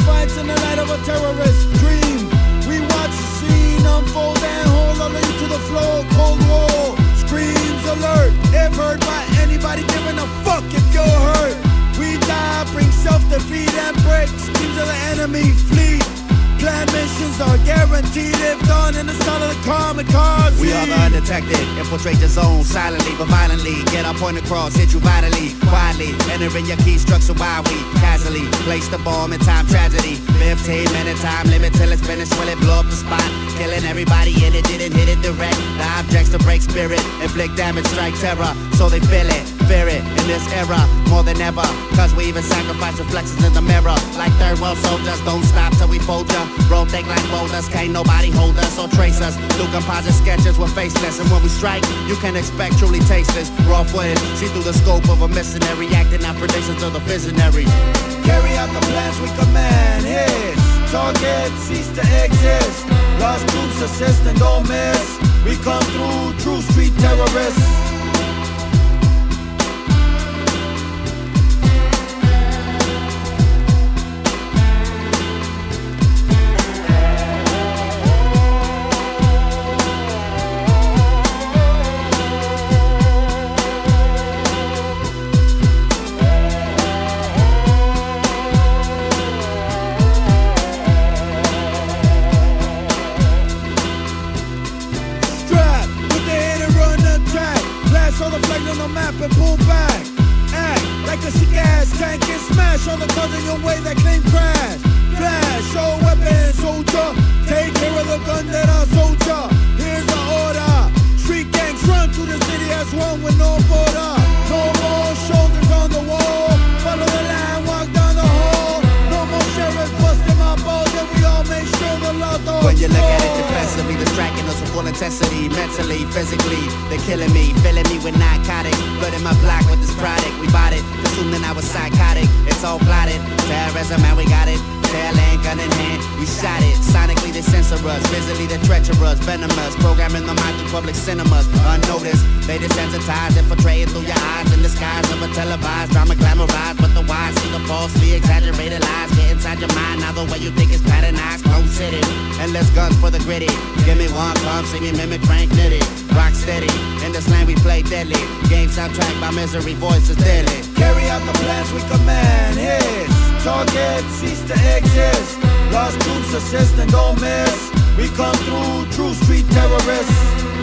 fights in the light of a terrorist dream. We watch the scene unfold and hold on to the flow. Cold War screams alert, if heard by anybody giving a fuck if you're hurt. We die, bring self-defeat and break schemes of the enemy fleet. Planned missions are guaranteed if done in the style of the kamikaze. We are the undetected, infiltrate the zone silently but violently. Get our point across, hit you vitally, quietly. Entering your key structure while we casually place the bomb in time tragedy. 15-minute time limit till it's finished, will it blow up the spot? Killing everybody in it, didn't hit it direct. The objects to break spirit, inflict damage, strike terror. So they feel it, fear it in this era more than ever. Cause we even sacrifice reflections in the mirror. Like third world soldiers, don't stop till we fold ya. Roll thick like boulders, can't nobody hold us or trace us. Do composite sketches, we're faceless. And when we strike, you can expect truly tasteless. Raw footage, see through the scope of a missionary, acting out predictions of the visionary. Carry out the plans we command. Hits, target, cease to exist. Lost troops assist and don't miss. We come through, true street terrorists. On the flag on the map and pull back. Act like a sick ass tank get smashed on the cars in your way that claim crash. Flash, show weapon, soldier. Take care of the gun that I sold ya. Here's the order. Street gangs run through the city as one with no border. No more shoulders on the wall. Follow the line, walk down the hall. No more sheriffs busting my balls, and we all make sure the law dogs. When you look at it defensively, distracting us with full intensity, mentally, physically, they're killing me, filling me with narcotics, flooding my block with this product. We bought it, assuming I was psychotic. It's all plotted, terrorism, man, we got it. Tail end, gun in hand, we shot it. Sonically they censor us, visually they're treacherous, venomous, programming the mind through public cinemas. Unnoticed, they desensitize, infiltrating through your eyes in the skies of a televised drama, glamorized, but the wise see the falsely exaggerated lies get inside your mind. Now the way you think is patternized, clone city, endless guns for the gritty. Give me one, come see me mimic Frank Nitty. Rock steady, in this land we play deadly. Game soundtrack by misery, voices daily. Carry out the plans we command. Hits, target, cease to exist. Lost troops assist and don't miss. We come through, true street terrorists.